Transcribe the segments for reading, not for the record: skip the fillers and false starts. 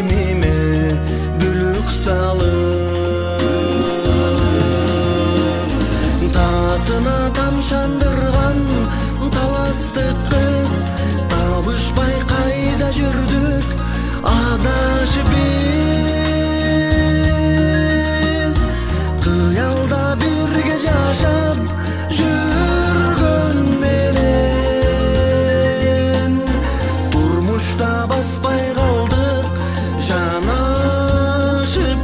демиме бүлүк салып, татына тамшандырган таластык кыз, табышпай кайда жүрдүк адашып биз. Кыялда бирге жашап жүргөн менен турмушта баспай калдык жанашып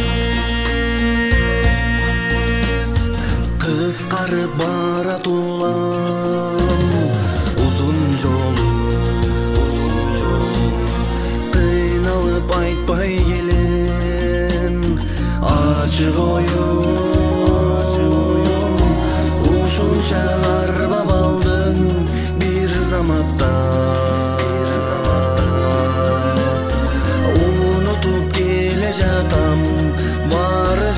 биз. Кыскарып барат улам узун жолу, кыйналып айтпай келем ачык оюм. Ушунча арбап алдың бир заматта, унутуп келе жатам бары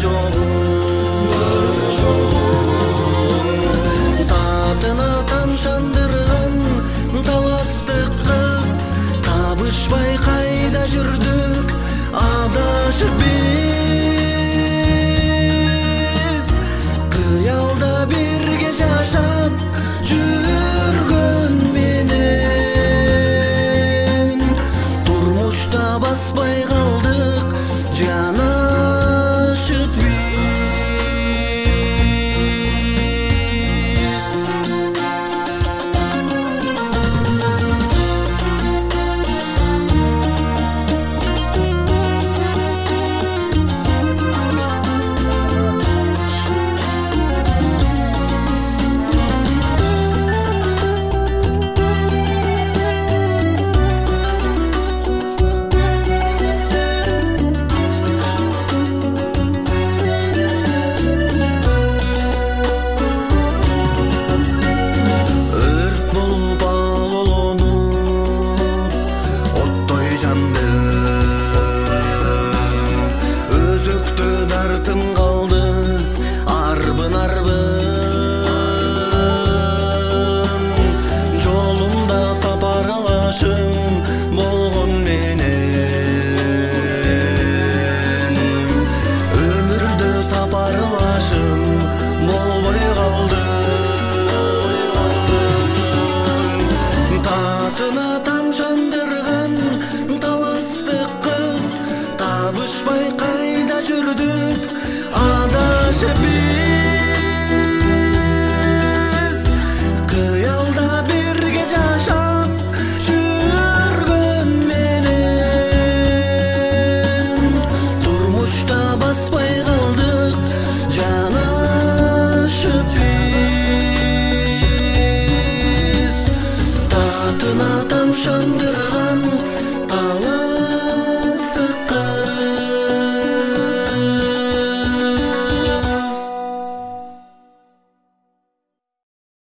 жогум. Татына тамшандырган таластык кыз, табышпай кайда жүрдүк адашып биз. Кыялда бирге жашап жүргөн менен турмушта баспай калдык жанашып биз. Өзөктө дартым калды арбын арбын, жолумда сапарлашым болгон менен өмүрдө сапарлашым болбой калды. Татына тамшандырган таластык кыз, табышпай кайда жүрдүк адашып биз.